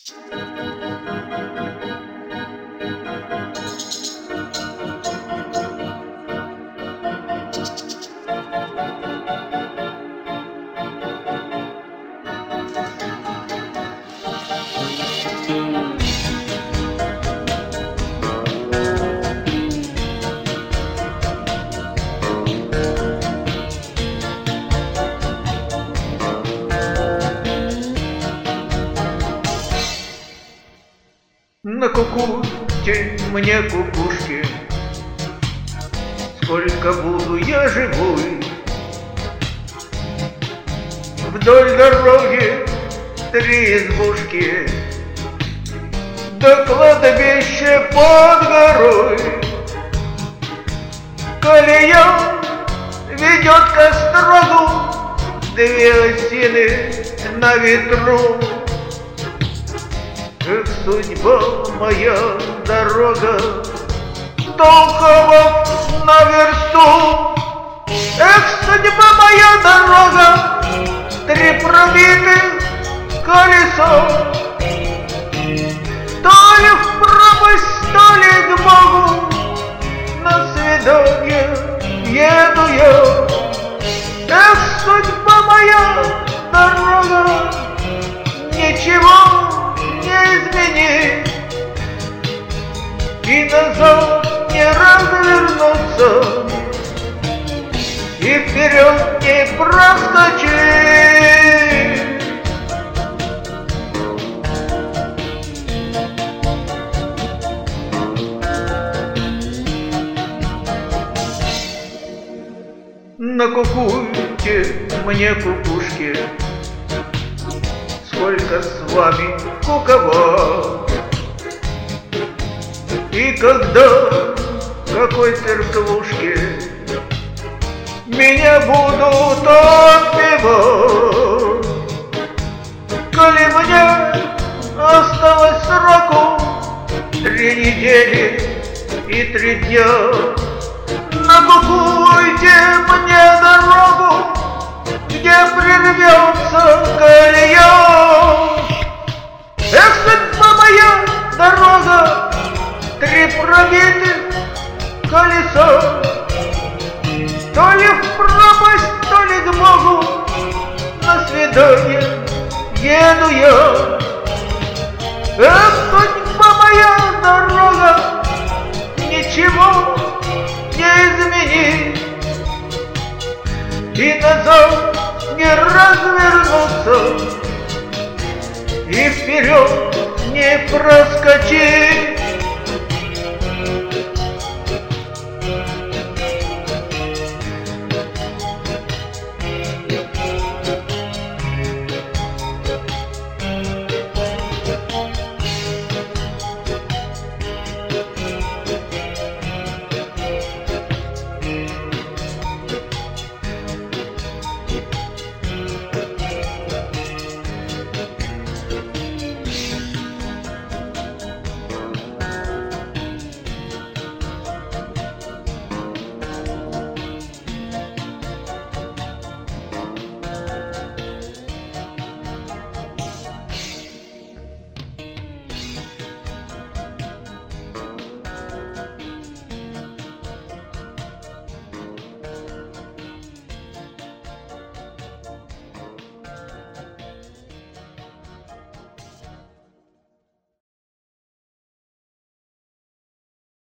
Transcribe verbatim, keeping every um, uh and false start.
На кукушке мне кукушки, сколько буду я живой. Вдоль дороги три избушки, до кладбища под горой. Колея ведет к острогу, две осины на ветру. Эх, судьба моя, дорога, Толково на версту. Эх, судьба моя, дорога, три пробитых колесо. То ли в пропасть, то ли к Богу, на свидание еду я. Эх, судьба моя, дорога, ничего не изменить и назад не развернуться, и вперед не проскочить. Накукуйте мне, кукушки, сколько с вами куковать. И когда в какой церквушке меня будут отпевать, коли мне осталось сроку три недели и три дня, накукуйте мне дорогу, где прервется колея. Эх, судьба моя, дорога, три пробитых колеса. То ли в пропасть, то ли к Богу, на свидание еду я. Эх, судьба моя, дорога, ничего не изменить и назад не развернуться, и вперед не проскочить.